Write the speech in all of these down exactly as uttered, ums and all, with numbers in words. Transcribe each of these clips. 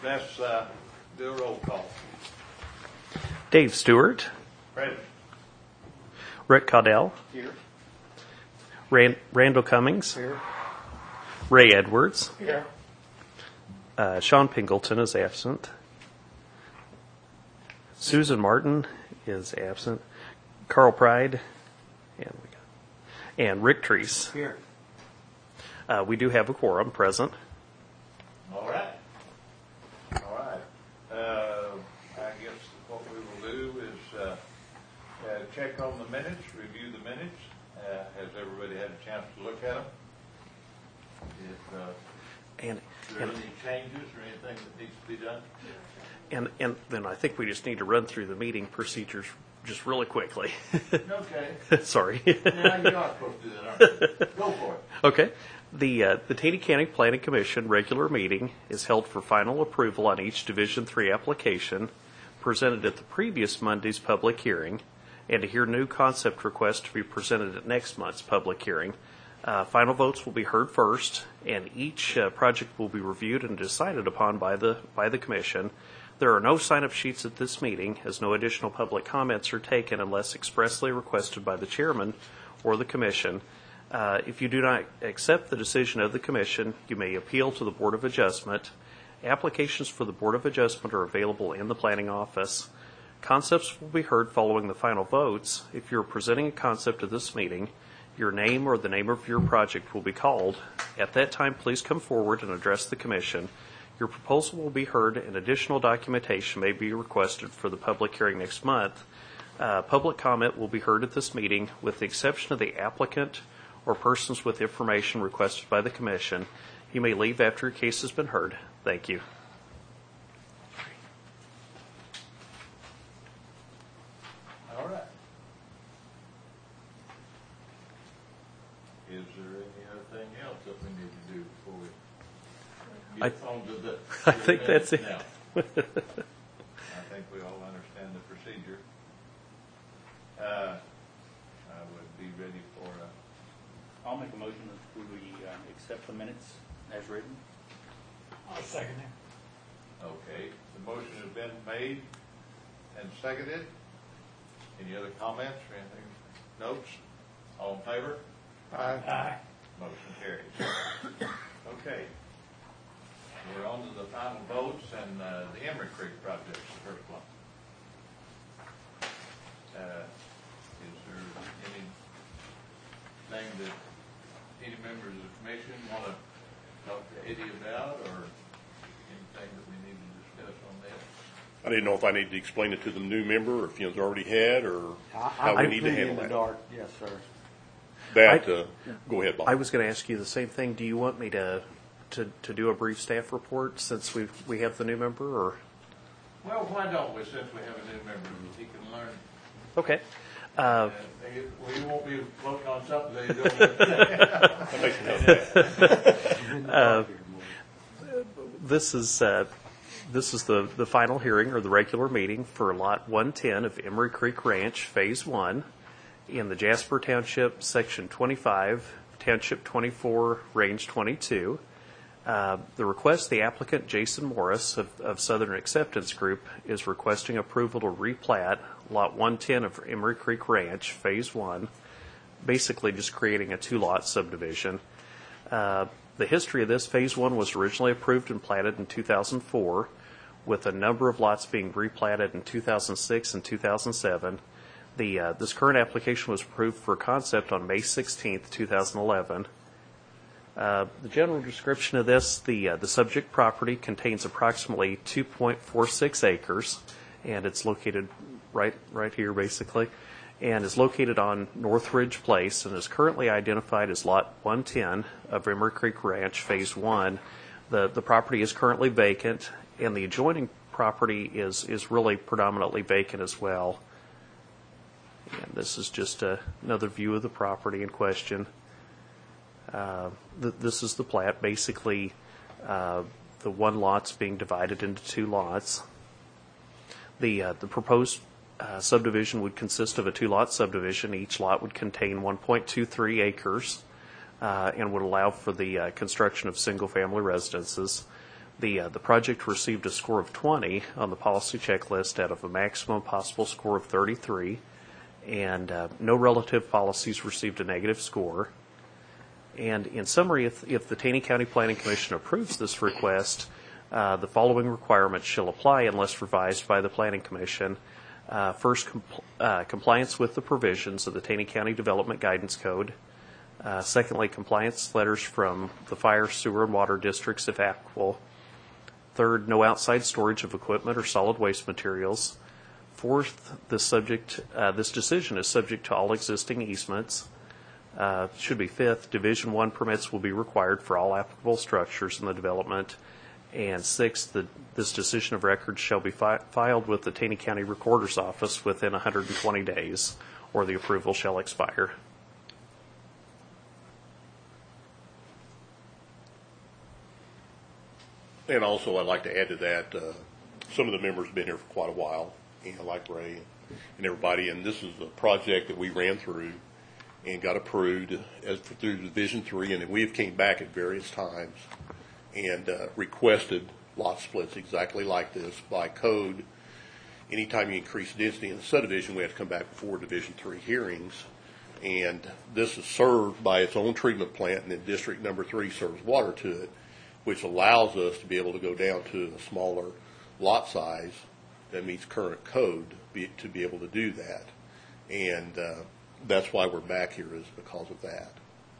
Let's uh, do a roll call. Dave Stewart. Present. Rick Caudell. Here. Rand- Randall Cummings. Here. Ray Edwards. Here. Uh, Sean Pingleton is absent. Susan Martin is absent. Carl Pride. And, we got, and Rick Treese. Here. Uh, we do have a quorum present. All right. All right. Uh, I guess what we will do is uh, uh, check on the minutes, review the minutes. Uh, has everybody had a chance to look at them? If uh, And, there are and, any changes or anything that needs to be done? and, and then I think we just need to run through the meeting procedures just really quickly. Okay. Sorry. Now you are supposed to do that, aren't you? Go for it. Okay. The uh, the Taney County Planning Commission regular meeting is held for final approval on each Division three application presented at the previous Monday's public hearing, and to hear new concept requests to be presented at next month's public hearing. Uh, final votes will be heard first, and each uh, project will be reviewed and decided upon by the by the Commission. There are no sign-up sheets at this meeting, as no additional public comments are taken unless expressly requested by the Chairman or the Commission. Uh, if you do not accept the decision of the Commission, you may appeal to the Board of Adjustment. Applications for the Board of Adjustment are available in the Planning Office. Concepts will be heard following the final votes. If you're presenting a concept at this meeting, your name or the name of your project will be called. At that time, please come forward and address the Commission. Your proposal will be heard, and additional documentation may be requested for the public hearing next month. Uh, public comment will be heard at this meeting, with the exception of the applicant or persons with information requested by the Commission. You may leave after your case has been heard. Thank you. All right. Is there any other thing else that we need to do before we I- get on to the? I think that's it. Now, I think we all understand the procedure. Uh, I would be ready for a. I'll make a motion that we uh, accept the minutes as written. I'll second it. Okay, the motion has been made and seconded. Any other comments or anything? Notes? All in favor? Aye. Motion carries. Okay. We're on to the final votes, and uh, the Emery Creek project is the first one. Uh, is there anything that any members of the commission want to talk to Eddie about, or anything that we need to discuss on this? I didn't know if I need to explain it to the new member, or if you already had, or how we need to handle in the that. dark, yes, sir. That, I- uh, go ahead, Bob. I was going to ask you the same thing. Do you want me to, to, to do a brief staff report since we we have the new member, or? Well, why don't we, since we have a new member, he can learn. Okay. Uh, Uh, we won't be floating on something that he don't. That makes me happy. Uh, this is uh, this is the, the final hearing or the regular meeting for Lot one ten of Emery Creek Ranch, Phase One, in the Jasper Township, Section twenty-five, Township twenty-four, Range twenty-two. Uh, the request, the applicant, Jason Morris of, of Southern Acceptance Group, is requesting approval to replat Lot one ten of Emery Creek Ranch, Phase One, basically just creating a two-lot subdivision. Uh, the history of this, Phase One was originally approved and platted in two thousand four, with a number of lots being replatted in two thousand six and two thousand seven. The uh, this current application was approved for concept on May sixteenth, two thousand eleven. Uh, the general description of this, the uh, the subject property contains approximately two point four six acres, and it's located right right here basically, and is located on North Ridge Place and is currently identified as Lot one ten of Emery Creek Ranch, Phase One. The the property is currently vacant, and the adjoining property is is really predominantly vacant as well. And this is just a, another view of the property in question. Uh, th- this is the plat. Basically, uh, the one lot's being divided into two lots. The uh, the proposed uh, subdivision would consist of a two-lot subdivision. Each lot would contain one point two three acres uh, and would allow for the uh, construction of single-family residences. The, uh, the project received a score of twenty on the policy checklist out of a maximum possible score of thirty-three, and uh, no relative policies received a negative score. And in summary, if, if the Taney County Planning Commission approves this request, uh, the following requirements shall apply unless revised by the Planning Commission. Uh, first, compl- uh, compliance with the provisions of the Taney County Development Guidance Code. Uh, secondly, compliance letters from the fire, sewer, and water districts if applicable. Third, no outside storage of equipment or solid waste materials. Fourth, this subject, uh, this decision is subject to all existing easements. Uh, should be fifth, Division One permits will be required for all applicable structures in the development. And sixth, the, this decision of record shall be fi- filed with the Taney County Recorder's Office within one hundred twenty days, or the approval shall expire. And also, I'd like to add to that, uh, some of the members have been here for quite a while, you know, like Ray and everybody, and this is a project that we ran through and got approved as through Division Three, and then we have came back at various times and uh, requested lot splits exactly like this by code. Anytime you increase density in a subdivision, we have to come back before Division Three hearings, and this is served by its own treatment plant, and then District Number Three serves water to it, which allows us to be able to go down to a smaller lot size that meets current code be, to be able to do that. And uh, that's why we're back here, is because of that.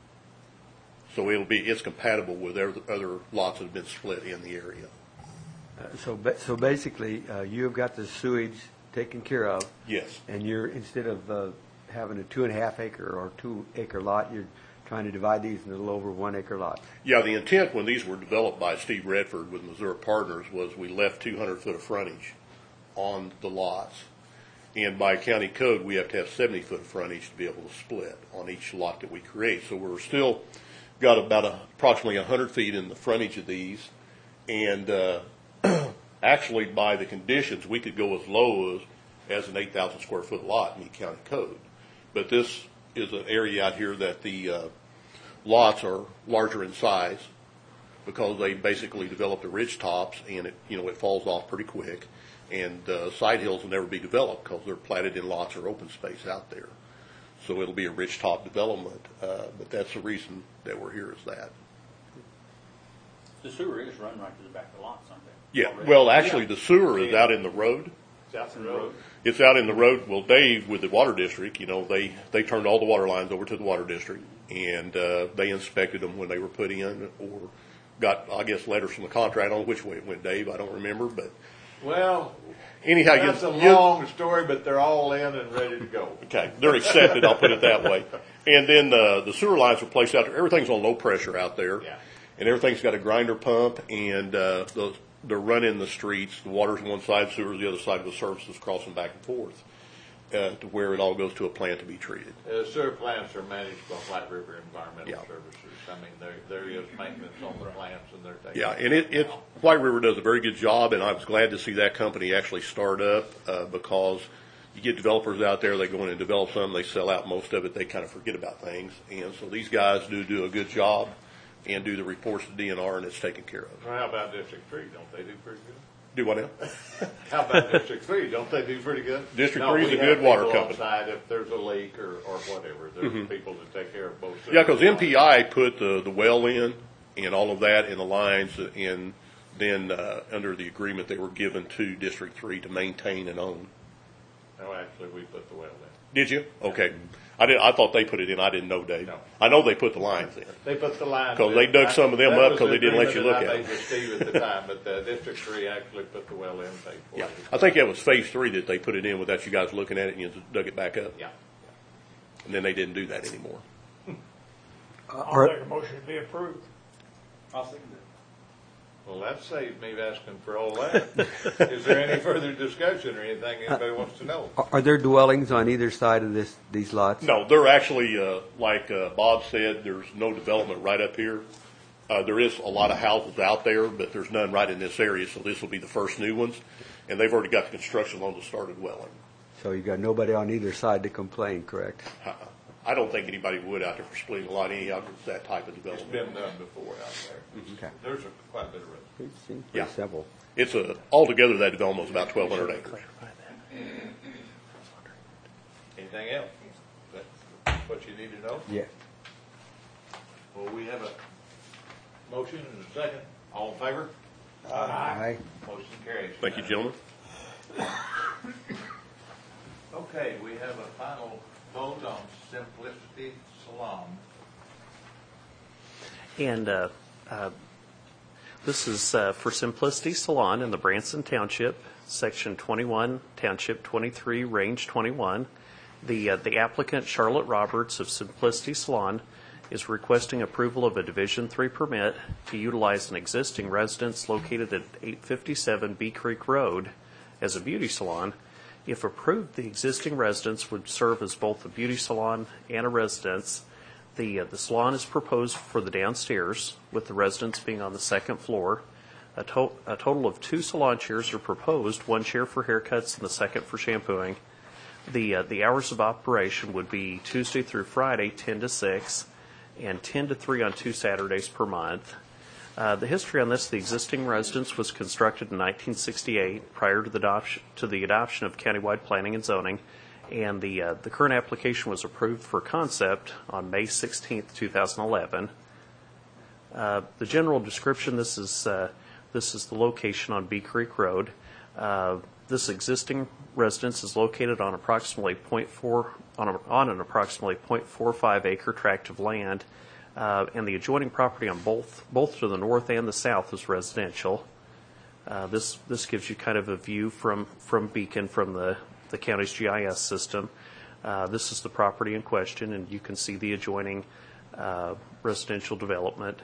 So it'll be, it's compatible with other, other lots that have been split in the area. Uh, So, ba- so basically, uh, you've got the sewage taken care of, Yes. and you're, instead of uh, having a two and a half acre or two acre lot, you're trying to divide these into a little over one acre lots. Yeah, the intent when these were developed by Steve Redford with Missouri Partners was we left two hundred foot of frontage on the lots. And by county code, we have to have seventy foot of frontage to be able to split on each lot that we create. So we're still got about a, approximately one hundred feet in the frontage of these. And uh, actually, by the conditions, we could go as low as, as an eight thousand square foot lot, meet county code. But this is an area out here that the uh, lots are larger in size because they basically develop the ridge tops, and it, you know, it falls off pretty quick. And uh, side hills will never be developed because they're platted in lots or open space out there. So it'll be a ridge top development, uh, but that's the reason that we're here is that. The sewer is run right to the back of the lots, aren't they? Yeah, Already? well, actually, Yeah. the sewer is out in the road. It's out the road. It's out in the road. Well, Dave with the water district, you know, they, they turned all the water lines over to the water district, and uh, they inspected them when they were put in, or got, I guess, letters from the contract. I don't know which way it went, Dave. I don't remember, but Well, anyhow, you, that's a you, long story, but they're all in and ready to go. okay, they're accepted. I'll put it that way. And then uh, the sewer lines were placed out there. Everything's on low pressure out there, Yeah. and everything's got a grinder pump, and uh, the, they're running the streets. The water's on one side, sewer's the other side, with services crossing back and forth uh, to where it all goes to a plant to be treated. Uh, sewer plants are managed by White River Environmental Yeah. Services. I mean, there, there is maintenance on the plants, and they're taking. Yeah, and it, it, White River does a very good job, and I was glad to see that company actually start up, uh, because you get developers out there, they go in and develop some, they sell out most of it, they kind of forget about things. And so these guys do do a good job and do the reports to D N R, and it's taken care of. Well, how about District Three? Don't they do pretty good? Do what now? How about District Three? Don't they do pretty good? District No, Three is we a have good water people company. outside if there's a leak or, or whatever. There's people that take care of both. Yeah, because sides. M P I put the, the well in and all of that in the lines, and then uh, under the agreement they were given to District Three to maintain and own. No, actually, we put the well in. Did you? Okay. I did. I thought they put it in. I didn't know, Dave. No. I know they put the lines in. They put the lines. 'Cause in. they dug some of them That up was 'cause the they didn't let you agreement look that at I made with Steve at the time, but the District Three actually put the well in, paid for Yeah. it. I think that was phase three that they put it in without you guys looking at it, and you just dug it back up. Yeah. And then they didn't do that anymore. I'll make a motion to be approved. I'll second it. Well, that saved me asking for all that. Is there any further discussion or anything anybody wants to know? Are- Are there dwellings on either side of this, these lots? No, they're actually, uh, like uh, Bob said, there's no development right up here. Uh, there is a lot of houses out there, but there's none right in this area, so this will be the first new ones. And they've already got the construction loans that started welling. So you got nobody on either side to complain, correct? Uh, I don't think anybody would out there for splitting a lot anyhow, 'cause it's that type of It's development. been done before out there. Okay. There's a, quite a bit of room. It seems Yeah. pretty simple. It's a, altogether that development is about twelve hundred acres. Clarify that. Anything else? That's what you need to know? Yeah. Well, we have a motion and a second. All in favor? Aye. Motion carries. Thank you, gentlemen. Okay, we have a final vote on Simplicity Salon. And uh, uh, this is uh, for Simplicity Salon in the Branson Township, Section twenty-one, Township twenty-three, Range twenty-one. The, uh, the applicant, Charlotte Roberts of Simplicity Salon, is requesting approval of a Division three permit to utilize an existing residence located at eight fifty-seven Bee Creek Road as a beauty salon. If approved, the existing residence would serve as both a beauty salon and a residence. The, uh, the salon is proposed for the downstairs, with the residence being on the second floor. A, to- a total of two salon chairs are proposed, one chair for haircuts and the second for shampooing. The, uh, the hours of operation would be Tuesday through Friday, ten to six, and ten to three on two Saturdays per month. Uh, the history on this: the existing residence was constructed in nineteen sixty-eight, prior to the adoption to the adoption of countywide planning and zoning, and the uh, the current application was approved for concept on May sixteenth, two thousand eleven. Uh, the general description: this is uh, this is the location on Bee Creek Road. Uh, this existing residence is located on approximately point four on, a, on an approximately point four five acre tract of land. Uh, and the adjoining property on both both to the north and the south is residential. Uh, this this gives you kind of a view from from Beacon, from the, the county's G I S system. Uh, this is the property in question, and you can see the adjoining uh, residential development.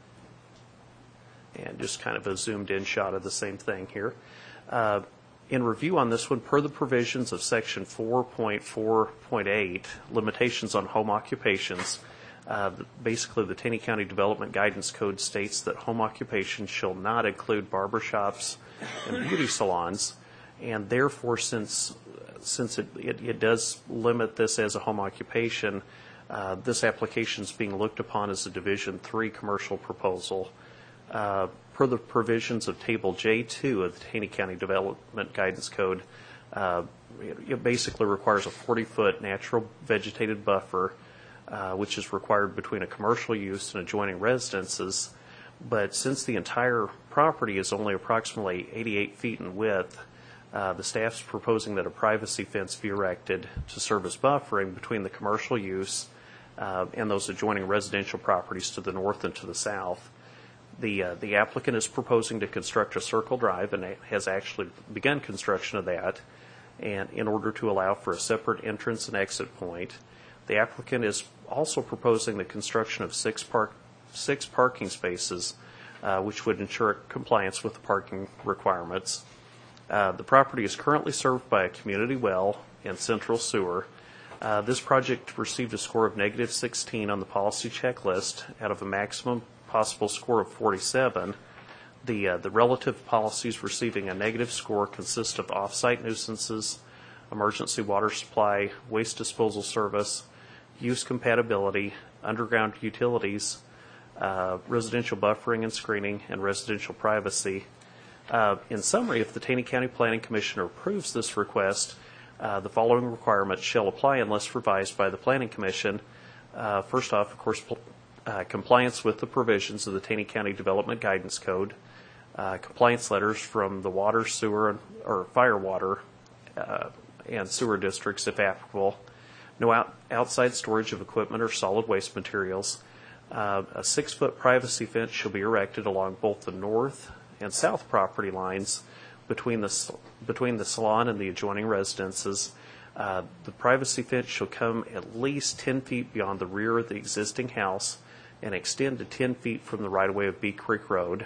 And just kind of a zoomed in shot of the same thing here. Uh, in review on this one, per the provisions of Section four point four point eight, limitations on home occupations, Uh, basically, the Taney County Development Guidance Code states that home occupations shall not include barbershops and beauty salons, and therefore, since since it, it, it does limit this as a home occupation, uh, this application is being looked upon as a Division three commercial proposal. Uh, per the provisions of Table J two of the Taney County Development Guidance Code, uh, it, it basically requires a forty-foot natural vegetated buffer, Uh, which is required between a commercial use and adjoining residences. But since the entire property is only approximately eighty-eight feet in width, uh, the staff's proposing that a privacy fence be erected to serve as buffering between the commercial use uh, and those adjoining residential properties to the north and to the south. The, uh, the applicant is proposing to construct a circle drive and has actually begun construction of that, and in order to allow for a separate entrance and exit point. The applicant is also proposing the construction of six park six parking spaces, uh, which would ensure compliance with the parking requirements. Uh, the property is currently served by a community well and central sewer. Uh, this project received a score of negative sixteen on the policy checklist out of a maximum possible score of forty-seven. The uh, the relative policies receiving a negative score consist of off-site nuisances, emergency water supply, waste disposal service, use compatibility, underground utilities, uh, residential buffering and screening, and residential privacy. Uh, in summary, if the Taney County Planning Commission approves this request, uh, the following requirements shall apply unless revised by the Planning Commission. Uh, first off, of course, uh, compliance with the provisions of the Taney County Development Guidance Code, uh, compliance letters from the water, sewer, or fire water uh, and sewer districts if applicable, no out, outside storage of equipment or solid waste materials. Uh, a six-foot privacy fence shall be erected along both the north and south property lines between the between the salon and the adjoining residences. Uh, the privacy fence shall come at least ten feet beyond the rear of the existing house and extend to ten feet from the right-of-way of Bee Creek Road.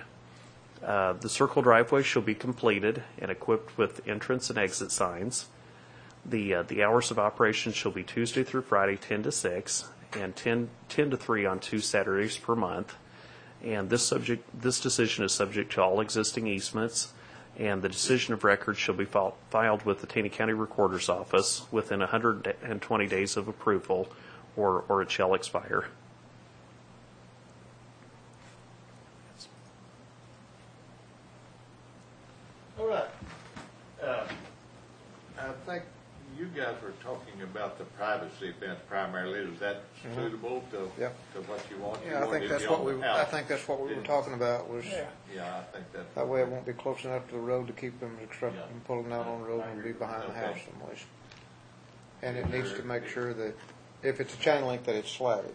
Uh, the circle driveway shall be completed and equipped with entrance and exit signs. The uh, the hours of operation shall be Tuesday through Friday, ten to six, and ten, ten to three on two Saturdays per month. And this subject this decision is subject to all existing easements, and the decision of record shall be fil- filed with the Taney County Recorder's Office within one hundred twenty days of approval, or or it shall expire. right. Uh, I think you guys were talking about the privacy fence primarily. Is that suitable to, Yep. to what you want? You Yeah, I want think it to that's be what on we, the I house, think that's what we were didn't you? talking about was, Yeah. Yeah, I think that. that way it won't be close enough to the road to keep them obstructing Yeah. from pulling out on the road I and agree. be behind the Okay. house some ways. And it needs to make sure that if it's a chain link, that it's slatted.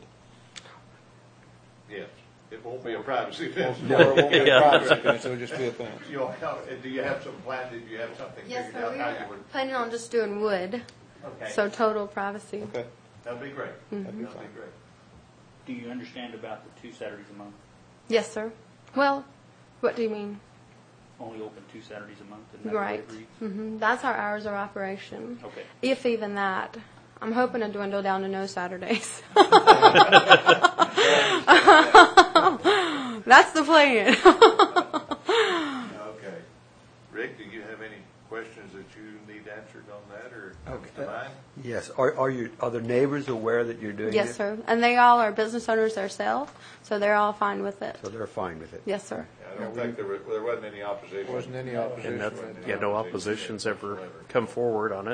Yes, it won't be a privacy fence. Or it won't be a Yeah. privacy fence, it'll just be a fence. You'll have, do you have some plan, did you have something Yes, figured sir. out We how were you would? planning on just doing wood, Okay, so total privacy. Okay, that'd be great. that'd That'd be be fine. great. Do you understand about the two Saturdays a month? Yes, sir. Well, what do you mean? Only open two Saturdays a month? Isn't that the way Right. it reads? hmm That's our hours of operation. Okay. If even that. I'm hoping to dwindle down to no Saturdays. That's the plan. Okay. Rick, do you have any questions that you need answered on that or comes to Okay. mind? Yes, are, are your, are the neighbors aware that you're doing Yes, this? sir. And they all are business owners themselves, so they're all fine with it. So they're fine with it? Yes, sir. I don't think there was, there wasn't any opposition. wasn't any And opposition. that's, right? yeah, no opposition's ever come forward on it.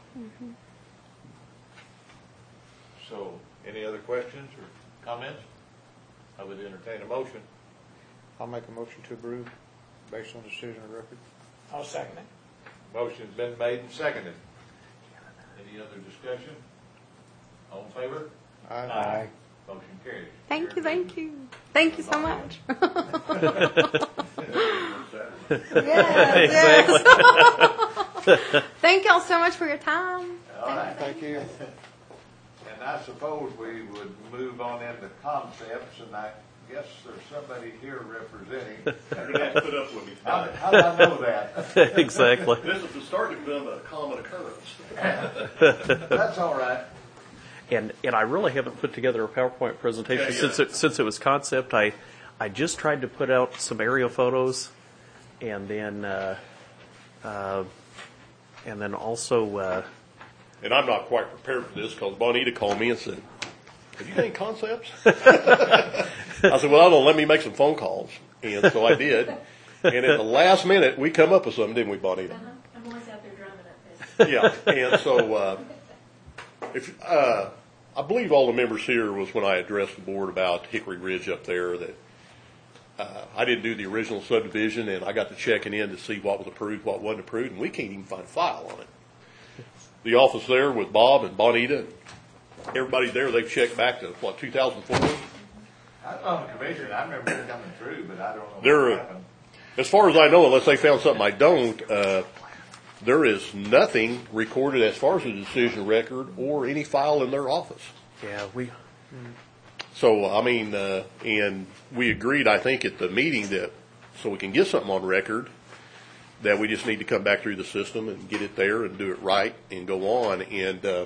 So, any other questions or comments? I would entertain a motion. I'll make a motion to approve based on decision of record. I'll second it. Motion's been made and seconded. Any other discussion? All in favor? Aye. Motion carries. Thank you, thank you. Thank you so much. yes, yes. Thank y'all so much for your time. All right. Thank you. And I suppose we would move on into concepts, and I guess there's somebody here representing. You're going to have to put up with me. How, how did I know that? Exactly. This is starting to become a common occurrence. That's all right. And, and I really haven't put together a PowerPoint presentation Yeah, yeah. since it, since it was concept. I, I just tried to put out some aerial photos, and then, uh, uh, and then also, uh, And I'm not quite prepared for this because Bonita called me and said, have you got any concepts? I said, well, I don't know, let me make some phone calls. And so I did. And at the last minute, we come up with something, didn't we, Bonita? I'm always out there drumming up this. Yeah. And so, uh, if, uh, I believe all the members here was when I addressed the board about Hickory Ridge up there that, uh, I didn't do the original subdivision and I got to checking in to see what was approved, what wasn't approved, and we can't even find a file on it. The office there with Bob and Bonita, everybody there, they've checked back to, what, two thousand four? I was on the commission, I remember it coming through, but I don't know There- what happened. As far as I know, unless they found something I don't, uh, there is nothing recorded as far as a decision record or any file in their office. yeah, we, So, I mean, uh, and we agreed, I think, at the meeting that, so we can get something on record, that we just need to come back through the system and get it there and do it right and go on. And, uh,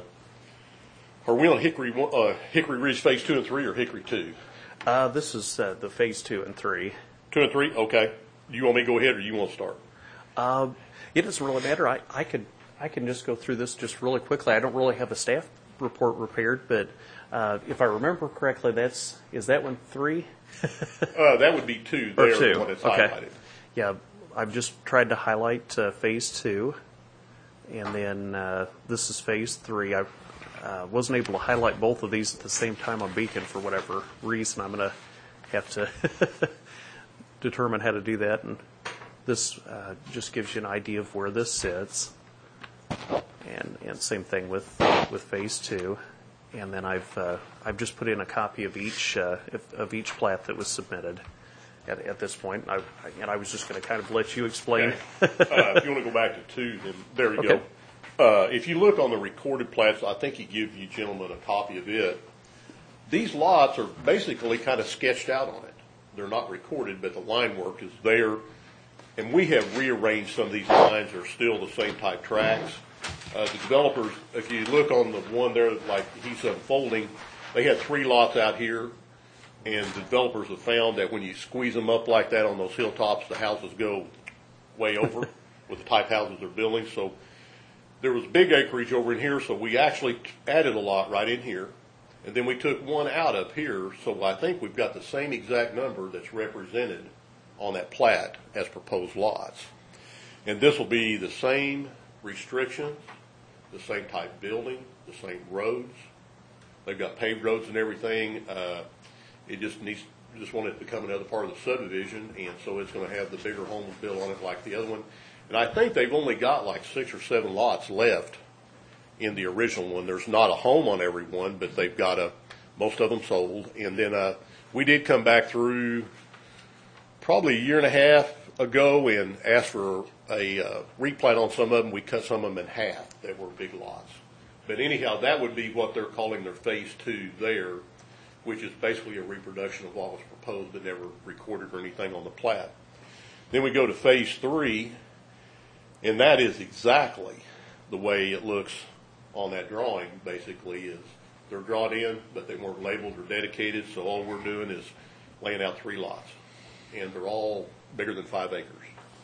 are we on Hickory, one- uh, Hickory Ridge Phase Two and Three or Hickory Two? uh, this is, uh, the phase two and three. Two and Three? Okay. You want me to go ahead or you want to start? Um, it doesn't really matter. I, I could, I can just go through this just really quickly. I don't really have a staff report prepared, but, uh, if I remember correctly, that's, is that one three? Uh, that would be two Or there, two, the one that's okay. highlighted. Yeah, I've just tried to highlight uh, phase two, and then uh, this is phase three. I uh, wasn't able to highlight both of these at the same time on Beacon for whatever reason. I'm going to have to determine how to do that, and this uh, just gives you an idea of where this sits. And and same thing with with phase two, and then I've uh, I've just put in a copy of each uh, of, of each plat that was submitted. At, at this point, I, and I was just going to kind of let you explain. Okay. uh, if you want to go back to two, then there you Okay. go. Uh, if you look on the recorded plats, I think he gives you gentlemen a copy of it. These lots are basically kind of sketched out on it. They're not recorded, but the line work is there. And we have rearranged some of these lines. They're still the same type tracks. Uh, the developers, if you look on the one there, like he's unfolding, they had three lots out here. And the developers have found that when you squeeze them up like that on those hilltops, the houses go way over with the type houses they're building. So there was big acreage over in here, so we actually added a lot right in here. And then we took one out up here, so I think we've got the same exact number that's represented on that plat as proposed lots. And this will be the same restrictions, the same type building, the same roads. They've got paved roads and everything. Uh, it just needs, just want it to become another part of the subdivision, and so it's going to have the bigger homes built on it like the other one. And I think they've only got like six or seven lots left in the original one. There's not a home on every one, but they've got a, most of them sold. And then uh, we did come back through probably a year and a half ago and asked for a uh, replat on some of them. We cut some of them in half that were big lots. But anyhow, that would be what they're calling their phase two there, which is basically a reproduction of what was proposed but never recorded or anything on the plat. Then we go to phase three, and that is exactly the way it looks on that drawing, basically, is they're drawn in, but they weren't labeled or dedicated, so all we're doing is laying out three lots. And they're all bigger than five acres.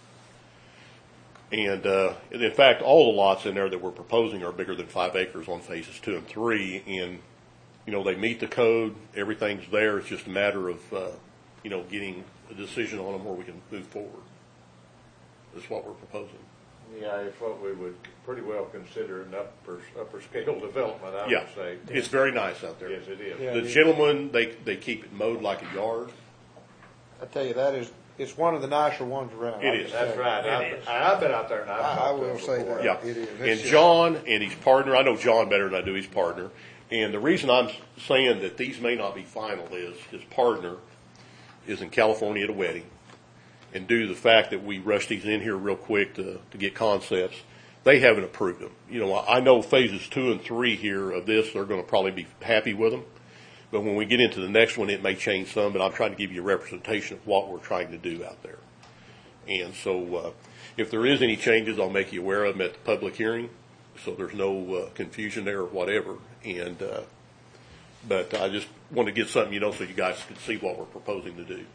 And, uh, and in fact, all the lots in there that we're proposing are bigger than five acres on phases two and three. And, you know, they meet the code. Everything's there. It's just a matter of, uh, you know, getting a decision on them where we can move forward. That's what we're proposing. Yeah, it's what we would pretty well consider an upper, upper scale development, I Yeah, would say. it's very nice out there. Yes, it is. Yeah. The gentlemen, they, they keep it mowed like a yard. I tell you, that is, it's one of the nicer ones around. It is. That's right. It I've, is. I've been out there and I've I, I talked to will them say before. that. Yeah, It is. It's and just- John and his partner, I know John better than I do his partner, and the reason I'm saying that these may not be final is his partner is in California at a wedding, and due to the fact that we rushed these in here real quick to, to get concepts, they haven't approved them. You know, I know phases two and three here of this, they're going to probably be happy with them, but when we get into the next one, it may change some, but I'm trying to give you a representation of what we're trying to do out there. And so uh, if there is any changes, I'll make you aware of them at the public hearing, so there's no uh, confusion there or whatever. And uh, but I just want to get something, you know, so you guys can see what we're proposing to do.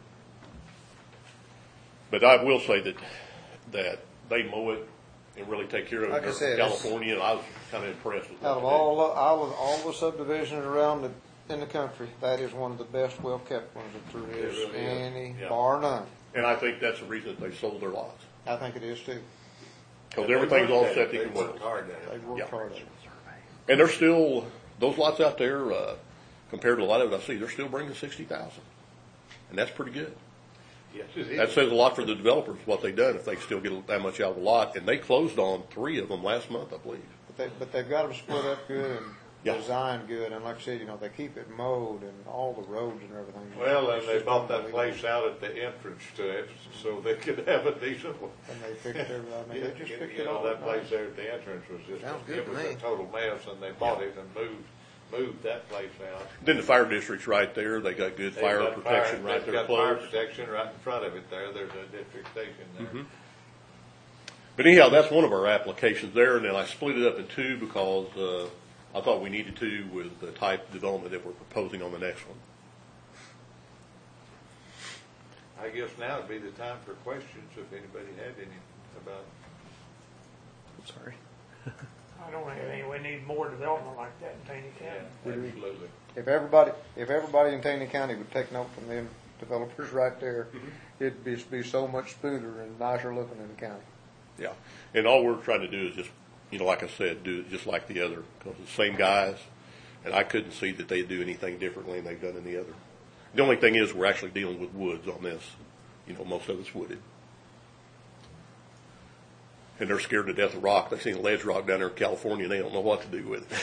But I will say that that they mow it and really take care of Like it I in said, it's- California, and I was kind of impressed with what Out of they did. all, all of, all the subdivisions around the, in the country, that is one of the best well-kept ones that there is, It really is. any, Yeah. bar none. And I think that's the reason that they sold their lots, I think it is too. because And they everything's all worked at it. septic They and worked wells. hard at They it. worked Yeah. hard at it. And they're still, those lots out there, uh, compared to a lot of it I see, they're still bringing sixty thousand. And that's pretty good. Yes, it is. That says a lot for the developers, what they've done, if they still get that much out of the lot. And they closed on three of them last month, I believe. But they, but they've got them split up good and Yeah. designed good, and like I said, you know, they keep it mowed and all the roads and everything. Well, and It's they just bought that unbelievable. place out at the entrance to it so they could have a decent one. And they fixed everything, I mean, they just You fixed know, it all. that place nice. there at the entrance was just, Sounds good it to was me. a total mess, and they bought it and moved, moved that place out. Then the fire district's right there. They got good They've fire got protection fire- right they've there got fire close. protection right in front of it there. There's a district station there. Mhm. But anyhow, that's one of our applications there, and then I split it up in two because uh, I thought we needed to with the type of development that we're proposing on the next one. I guess now would be the time for questions, if anybody had any about, Sorry. I don't have any, we need more development like that in Taney yeah, County. absolutely. If everybody, if everybody in Taney County would take note from them developers right there, it'd be, be so much smoother and nicer looking in the county. Yeah, and all we're trying to do is just, you know, like I said, do it just like the other, because the same guys, and I couldn't see that they do anything differently than they've done in the other. The only thing is, we're actually dealing with woods on this. You know, most of it's wooded. And they're scared to death of rock. They've seen ledge rock down there in California, and they don't know what to do with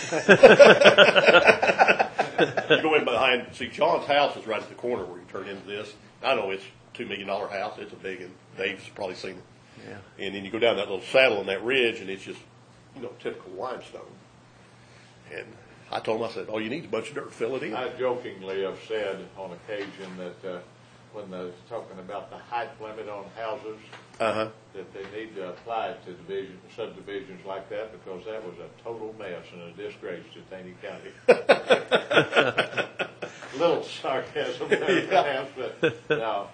it. You go in behind, see, John's house is right at the corner where you turn into this. I know it's a two million dollar house. It's a big, and Dave's probably seen it. Yeah. And then you go down that little saddle on that ridge, and it's just, you know, typical limestone. And I told him, I said, all you need is a bunch of dirt, fill it in. I jokingly have said on occasion that uh, when they're talking about the height limit on houses, Uh-huh. that they need to apply it to division, subdivisions like that, because that was a total mess and a disgrace to Taney County. Little sarcasm there perhaps, but no.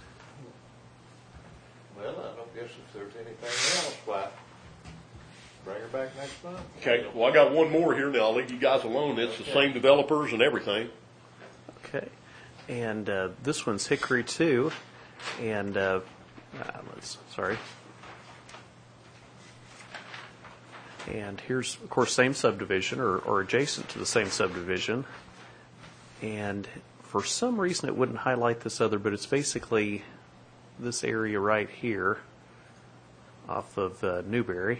Well, I don't guess if there's anything else, why, bring her back next month. Okay, well, I got one more here, now I'll leave you guys alone. It's the same developers and everything. Okay. And uh, this one's Hickory two. And, uh, uh, let's, sorry. And here's, of course, same subdivision or, or adjacent to the same subdivision. And for some reason it wouldn't highlight this other, but it's basically this area right here off of uh, Newberry.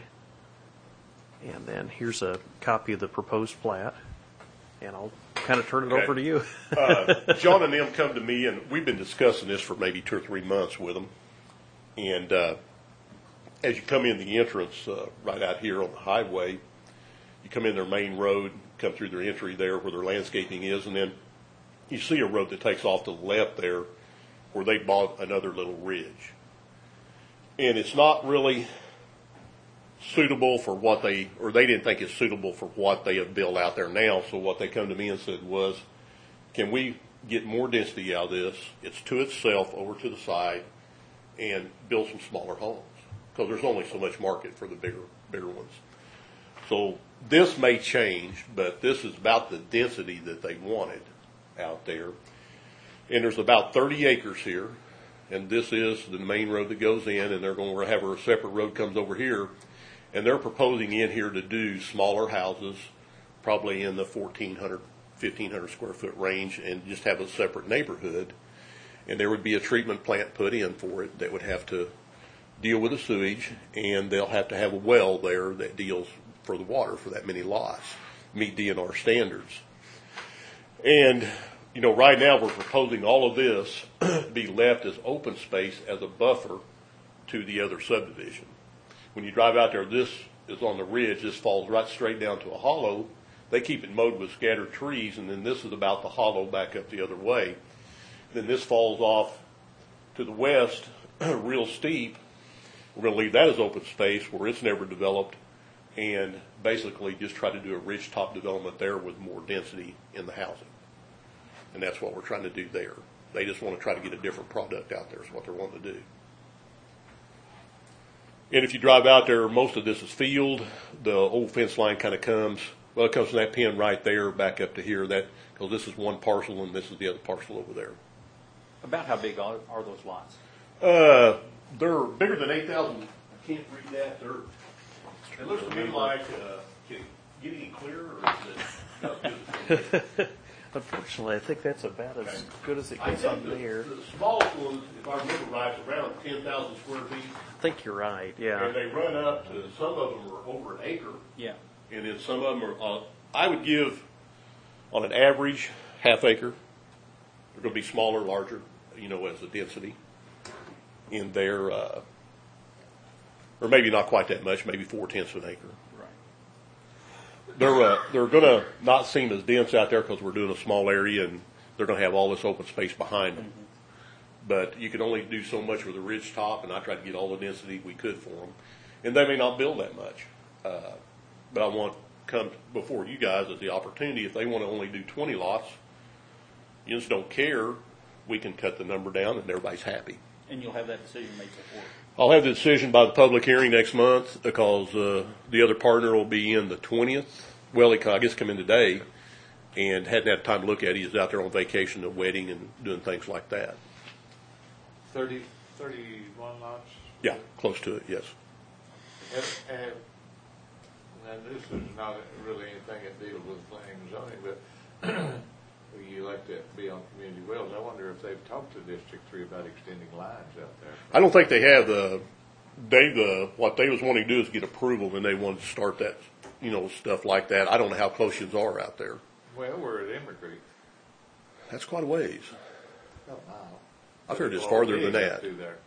And then here's a copy of the proposed plat. And I'll kind of turn it Okay. over to you. uh, John and them come to me, and we've been discussing this for maybe two or three months with them. And uh, as you come in the entrance, uh, right out here on the highway, you come in their main road, come through their entry there where their landscaping is, and then you see a road that takes off to the left there where they bought another little ridge. And it's not really suitable for what they, or they didn't think it's suitable for what they have built out there now. So what they come to me and said was, can we get more density out of this? It's to itself over to the side and build some smaller homes because there's only so much market for the bigger, bigger ones. So this may change, but this is about the density that they wanted out there. And there's about thirty acres here, and this is the main road that goes in, and they're going to have a separate road comes over here, and they're proposing in here to do smaller houses, probably in the fourteen hundred, fifteen hundred square foot range, and just have a separate neighborhood. And there would be a treatment plant put in for it that would have to deal with the sewage, and they'll have to have a well there that deals for the water for that many lots, meet D N R standards. And, you know, right now we're proposing all of this to be left as open space as a buffer to the other subdivision. When you drive out there, this is on the ridge. This falls right straight down to a hollow. They keep it mowed with scattered trees, and then this is about the hollow back up the other way. Then this falls off to the west, real steep. We're going to leave that as open space where it's never developed, and basically just try to do a ridge top development there with more density in the housing. And that's what we're trying to do there. They just want to try to get a different product out there is what they're wanting to do. And if you drive out there, most of this is field. The old fence line kind of comes, well, it comes from that pin right there back up to here, that because this is one parcel and this is the other parcel over there. About how big are, are those lots? Uh, they're bigger than eight thousand. I can't read that. They're, it looks to me like, uh, can it get any clearer, or is it not good? Unfortunately, I think that's about as good as it I gets think on the, there. the smallest one, if I remember right, is around ten thousand square feet. I think you're right, yeah. And they run up to, some of them are over an acre. Yeah. And then some of them are, uh, I would give, on an average, half acre. They're going to be smaller, larger, you know, as the density in there. Uh, or maybe not quite that much, maybe four tenths of an acre. Right. They're, uh, they're going to not seem as dense out there because we're doing a small area and they're going to have all this open space behind them. Mm-hmm. But you can only do so much with a ridge top, and I tried to get all the density we could for them. And they may not build that much. Uh, but I want to come before you guys as the opportunity. If they want to only do twenty lots, you just don't care, we can cut the number down and everybody's happy. And you'll have that decision made before? I'll have the decision by the public hearing next month because uh, the other partner will be in the twentieth. Well, he, I guess, come in today and hadn't had time to look at it. He was out there on vacation, a wedding, and doing things like that. Thirty, thirty-one lots? Yeah, close to it, yes. Have, have, and this is not really anything that deals with planning and zoning, but you like to be on community wells. I wonder if they've talked to District Three about extending lines out there. I don't think they have. Uh, they the what they was wanting to do is get approval, and they wanted to start that, you know, stuff like that. I don't know how close you are out there. Well, we're at Emery Creek. That's quite a ways. Oh, wow. I've heard it's Well, farther we than get that. to there.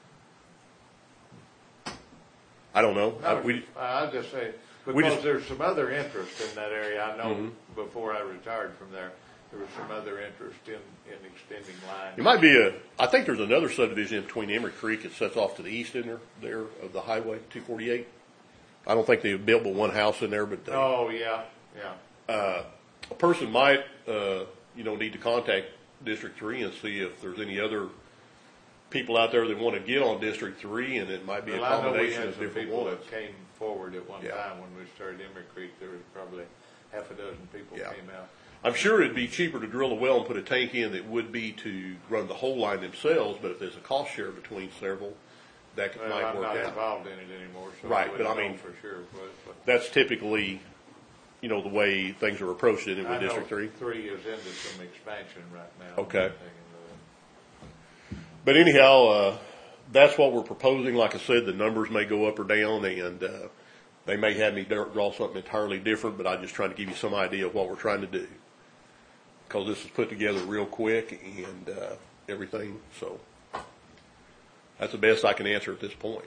I don't know. I, No, we, I just say, we because just- there's some other interest in that area. I know Mhm. before I retired from there, there was some other interest in, in extending lines. It might be a, I think there's another subdivision in between Emery Creek. It sets off to the east in there, there of the highway, two forty-eight. I don't think they've built but one house in there, but they, Oh, yeah, yeah. uh, a person might, uh, you know, need to contact District Three and see if there's any other people out there that want to get on District Three, and it might be Well, a I know we combination had of some different people ones. that came forward at one Yeah. time when we started Emery Creek. There was probably half a dozen people Yeah. came out. I'm sure it'd be cheaper to drill a well and put a tank in than it would be to run the whole line themselves, but if there's a cost share between several, that Well, might I'm work not out. involved in it anymore, so Right, I but I wouldn't know mean- for sure. But, but That's typically, you know, the way things are approached in it I with know District Three. Three is into some expansion right now. Okay. I'm thinking of But anyhow, uh, that's what we're proposing. Like I said, the numbers may go up or down, and uh, they may have me draw something entirely different, but I'm just trying to give you some idea of what we're trying to do. Because this is put together real quick and uh, everything, so that's the best I can answer at this point.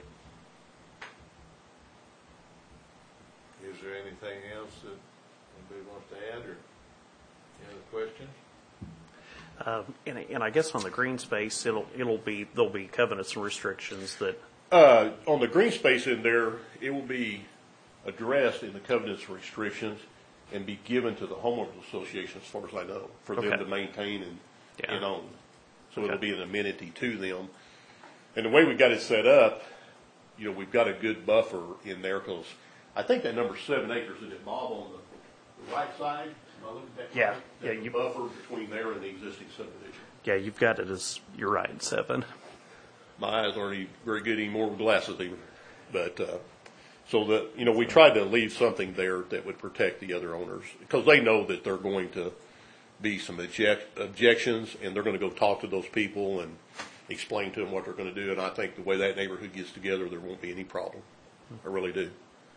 Is there anything else that anybody wants to add, or any other questions? Um, and, and I guess on the green space, it'll it'll be there'll be covenants and restrictions that. Uh, on the green space in there, it will be addressed in the covenants and restrictions and be given to the homeowners association, as far as I know, for them Okay. to maintain and, Yeah. and own. So it'll Okay. be an amenity to them. And the way we got it set up, you know, we've got a good buffer in there, because I think that number seven acres, is it, Bob, on the, the right side? Am I looking at that Yeah. right? Yeah, That's the you- buffer between there and the existing subdivision. Yeah, you've got it as you're right, seven. My eyes aren't even very good anymore with glasses even. But, uh, so that, you know, we tried to leave something there that would protect the other owners, because they know that they're going to be some object, objections, and they're going to go talk to those people and explain to them what they're going to do. And I think the way that neighborhood gets together, there won't be any problem. I really do.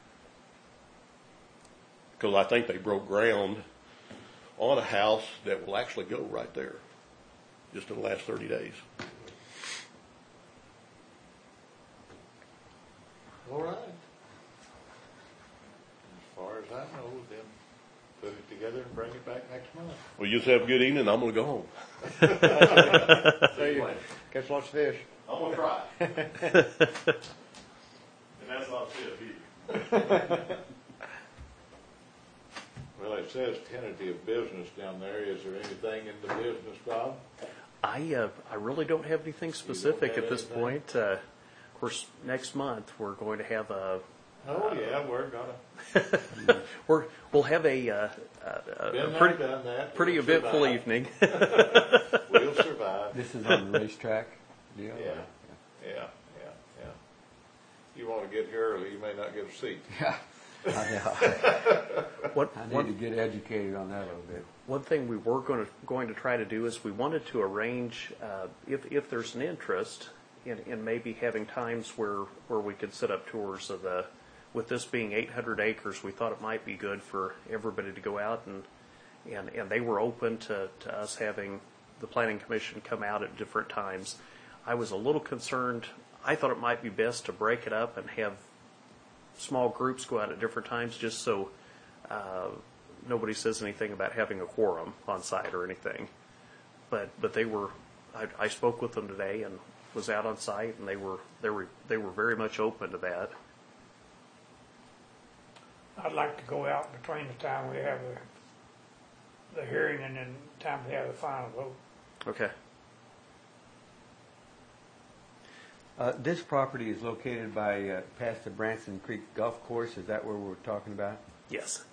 Because I think they broke ground on a house that will actually go right there, just in the last thirty days. All right. As far as I know, then put it together and bring it back next month. Well, you just have a good evening. I'm going to go home. See you. Catch lots of fish. I'm going to try. And that's not it either. Well, it says tentative business down there. Is there anything in the business, Bob? I uh, I really don't have anything specific have at this anything? point. Uh, of course, next month we're going to have a Oh, yeah, we're gonna, we're we'll have a, uh, a, been a there, pretty done that. pretty We'll eventful survive. evening. We'll survive. This is on the racetrack deal? Yeah, yeah, yeah, yeah. You wanna get here early, you may not get a seat. Yeah. I know. What I one, need to get educated on that a little bit. one thing we were going to going to try to do is we wanted to arrange uh, if if there's an interest in, in maybe having times where where we could set up tours of the. With this being eight hundred acres, we thought it might be good for everybody to go out and and, and they were open to, to us having the Planning Commission come out at different times. I was a little concerned. I thought it might be best to break it up and have small groups go out at different times, just so uh, nobody says anything about having a quorum on site or anything. But but they were. I, I spoke with them today and was out on site, and they were they were they were very much open to that. I'd like to go out between the time we have the, the hearing and then the time we have the final vote. Okay. Uh, this property is located by, uh, past the Branson Creek Golf Course. Is that where we're talking about? Yes.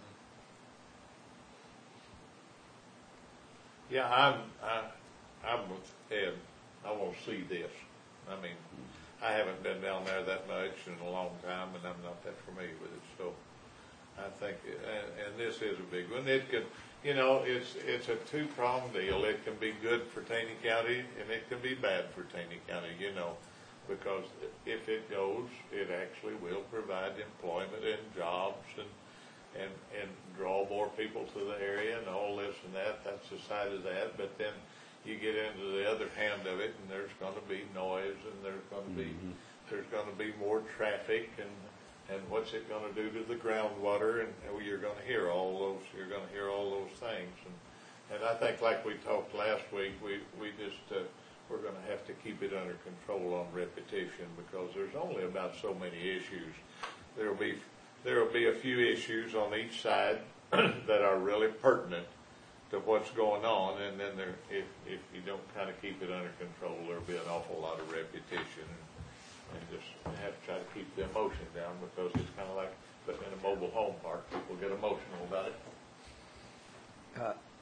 Yeah, I'm, I, I'm with Ed. I want to see this. I mean, I haven't been down there that much in a long time, and I'm not that familiar with it, so I think, and, and this is a big one. It could, you know, it's, it's a two-pronged deal. It can be good for Taney County, and it can be bad for Taney County, you know, because if it goes, it actually will provide employment and jobs and, and, and draw more people to the area and all this and that. That's the side of that. But then you get into the other hand of it, and there's going to be noise, and there's going to be mm-hmm. there's going to be more traffic, and and what's it going to do to the groundwater? And you're going to hear all those you're going to hear all those things. And and I think, like we talked last week, we we just uh, we're going to have to keep it under control on repetition, because there's only about so many issues. There will be there will be a few issues on each side that are really pertinent to what's going on, and then there, if if you don't kind of keep it under control, there'll be an awful lot of repetition, and, and just have to try to keep the emotion down, because it's kind of like putting in a mobile home park. People get emotional about it. Uh,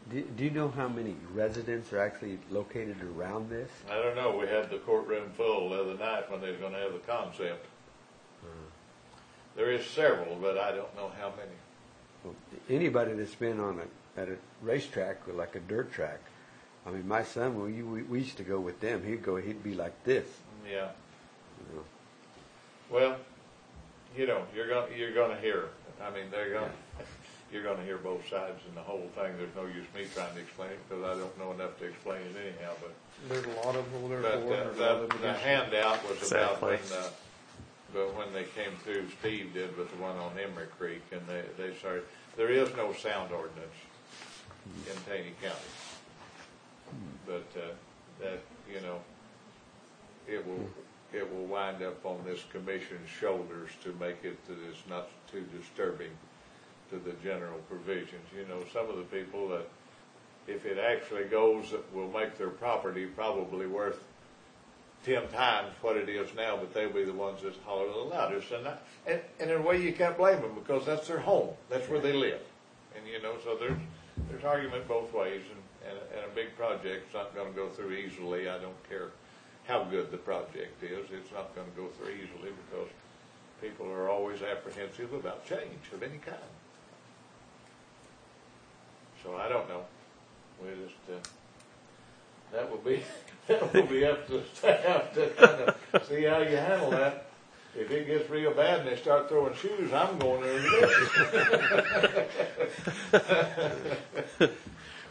Do, do you know how many residents are actually located around this? I don't know, we had the courtroom full the other night when they were gonna have the concept. There is several, but I don't know how many. Well, anybody that's been on a, at a racetrack, or like a dirt track, I mean, my son, we, we, we used to go with them. He'd go, he'd be like this. Yeah. You know. Well, you know, you're gonna, you're gonna hear, I mean, they're gonna, you're gonna hear both sides and the whole thing. There's no use me trying to explain it, because I don't know enough to explain it anyhow, but. There's a lot of them over there But for, the, and there's a lot the, of them the against. handout was about Exactly. when, uh, but when they came through, Steve did with the one on Emery Creek, and they, they started, there is no sound ordinance in Taney County. But, uh, that, you know, it will, it will wind up on this commission's shoulders to make it that it's not too disturbing to the general provisions. You know, some of the people that, if it actually goes, that will make their property probably worth ten times what it is now, but they'll be the ones that holler the loudest. And, that, and, and in a way you can't blame them, because that's their home. That's where they live. And, you know, so there's, there's argument both ways, and, and, a, and a big project's not going to go through easily. I don't care how good the project is. It's not going to go through easily, because people are always apprehensive about change of any kind. So I don't know. We just, uh, that will be, that will be up to the staff to kind of see how you handle that. If it gets real bad and they start throwing shoes, I'm going there to get it.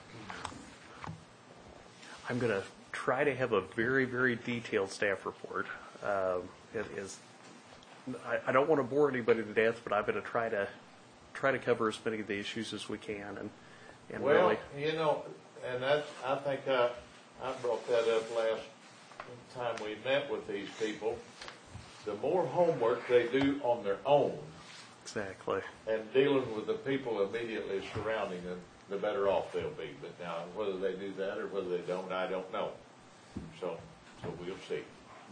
I'm going to try to have a very, very detailed staff report. Um, it is, I, I don't want to bore anybody to death, but I'm going to try to try to cover as many of the issues as we can, and and Well, really, you know, and that's, I think I, I brought that up last time we met with these people. The more homework they do on their own exactly. and dealing with the people immediately surrounding them, the better off they'll be. But now, whether they do that or whether they don't, I don't know. So, so we'll see.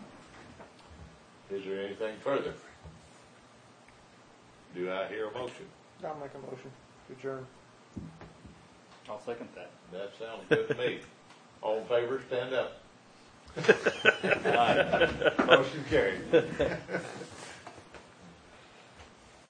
Is there anything further? Do I hear a motion? I'll make a motion to adjourn. I'll second that. That sounds good to me. All in favor, stand up. Motion carried.